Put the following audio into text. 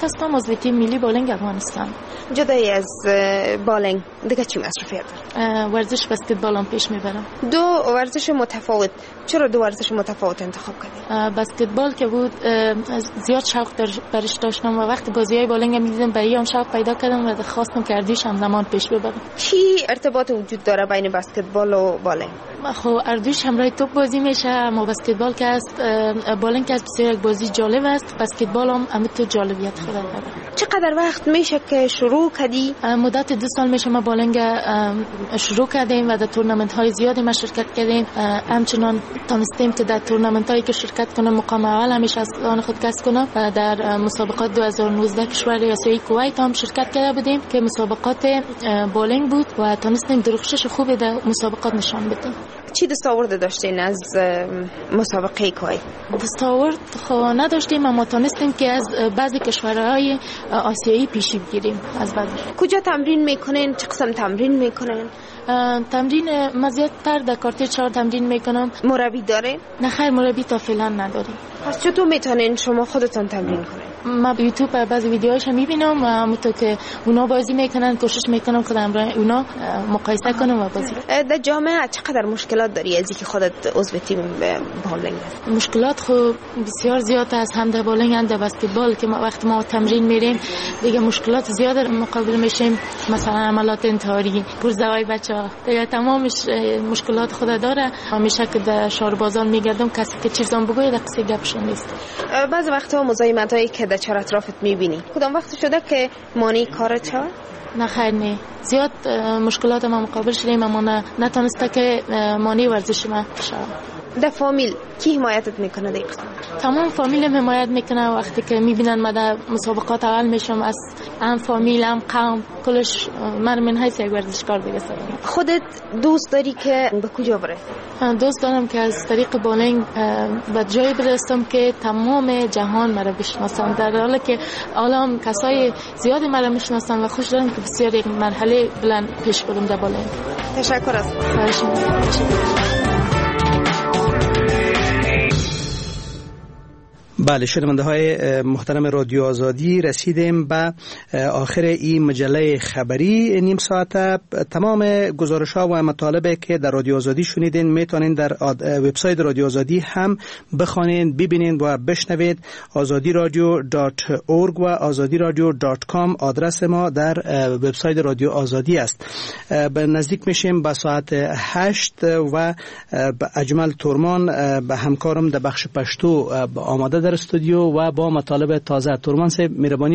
20 هستم، عضو تیم ملی بالینگ افغانستان. جدای از بالینگ دیگه چی مصرفیت داری؟ ورزش بسکتبال هم پیش میبرم. دو ورزش متفاوت. چرا دو ورزش متفاوت انتخاب کردی؟ بسکتبال که بود زیاد شوق برش داشتم و وقتی بازیای بالینگ میدیدم به هم شوق پیدا کردم و خواستم که اردویش هم زمان پیش ببرم. چی ارتباط وجود داره بین بسکتبال و بالینگ؟ خب اردویش همراه توپ بازی میشه، اما بسکتبال که است، بالینگ که است بسیار یک بازی جالب است، بسکتبال هم همینطور جالبیت خود داره. چقدر وقت میشه که شروع کردی؟ مدت 2 سال میشه ما بالینگ شروع کردیم و در تورنمنت های زیادی ما شرکت کردیم. همچنان تونستیم که در تورنمنت هایی که شرکت کنم مقام اول همیشه از آن خود کسب کنم و در مسابقات 2019 کشور آسیایی کویت هم شرکت کرده بودیم که مسابقات بالینگ بود و تونستیم درخشش خوبی در مسابقات نشان بدیم. چی دستاورد داشتین از مسابقه کویت؟ دستاورد خب نداشتیم، اما تونستیم که از بعضی کشورهای آسیایی پیشی بگیریم. از بعد کجا تمرین میکنین؟ چه قسم تمرین میکنین؟ تمرین مزیت‌تر در کارت 4 تمرین میکنم. مربی داره؟ نه خیر، مربی تا فعلا نداریم. پس چطور میتونین شما خودتون تمرین کنین؟ ما یوتیوب بعضی ویدیوهاش میبینم و همونطور که اونا بازی میکنن کوشش میکنم خودم را اونا مقایسه کنم و بازی. در جامعه چقدر مشکلات داری از اینکه خودت عضو تیم بالینگ هستی؟ مشکلات خب بسیار زیاد است، هم در بالینگ هم در بسکتبال که وقتی ما تمرین میریم دیگه مشکلات زیاد مقابل میشیم، مثلا عملات انتحاری، پرزوای بچه‌ها، دیگه تمامش مشکلات خود داره. همیشه که در شهر بازار میگردم کسی که چیزام بگه در قصه گپش نیست. بعضی وقتا مزاحمتایی که در چهار اطرافت میبینی، کدام وقت شده که مانی کارت شد؟ نه خیر، نه زیاد مشکلات ما مقابل شدیم اما نتونسته که مانی ورزش ما شد. در فامیل کی حمایتت میکنه دیگه؟ تمام فامیلم حمایت میکنه. وقتی که میبینن ما در مسابقات اول میشم، از هم فامیل هم قوم کلش من من حیث یک ورزشکار دیگه سرم. خودت دوست داری که به کجا برسی؟ دوست دارم که از طریق بالینگ به جایی برسم که تمام جهان مرا بشناسن، در حالی که عالم کسای زیادی مرا میشناسن و خوش دارم که بسیار یک مرحله بلند پیش برم در بالینگ. تشکر از بله، شنونده های محترم رادیو آزادی، رسیدیم به آخر این مجله خبری نیم ساعته. تمام گزارش ها و مطالبی که در رادیو آزادی شنیدین میتونین در وبسایت رادیو آزادی هم بخوانین، ببینین و بشنوید. azadiradio.org و azadiradio.com آدرس ما در وبسایت رادیو آزادی است. به نزدیک میشیم به ساعت 8 و اجمل تورمان به همکارم در بخش پشتو آماده در استودیو و با مطالب تازه. تورمان صاحب مهربانی